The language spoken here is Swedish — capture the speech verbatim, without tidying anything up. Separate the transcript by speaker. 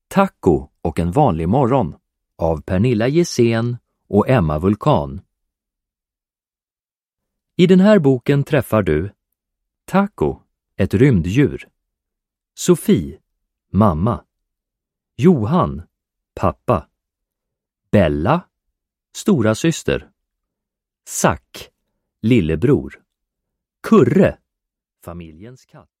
Speaker 1: Taco och en vanlig morgon av Pernilla Gessén och Emma Vulkan. I den här boken träffar du Taco, ett rymddjur, Sofie, mamma, Johan, pappa, Bella, stora syster, Zack, lillebror, Kurre, familjens katt.